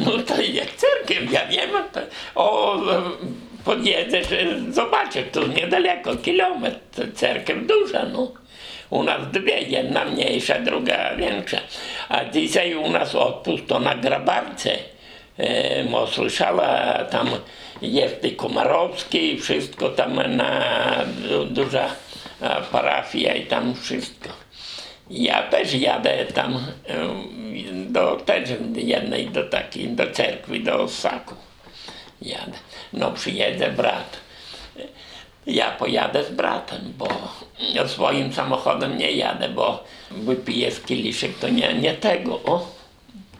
No to jak cerkiew, ja wiem, to, podjedę, że zobaczę, tu niedaleko, kilometr, cerkiew duża, no. U nas dwie, jedna mniejsza, druga większa. A dzisiaj u nas odpust to na Grabarce. Mo słyszała, tam jest i Komarowski, wszystko tam duża parafia i tam wszystko. Ja też jadę tam do też jednej, do cerkwi, do Ossaku. Jadę. No przyjedzie brat. Ja pojadę z bratem, bo swoim samochodem nie jadę, bo wypiję z kieliszek, to nie tego, o.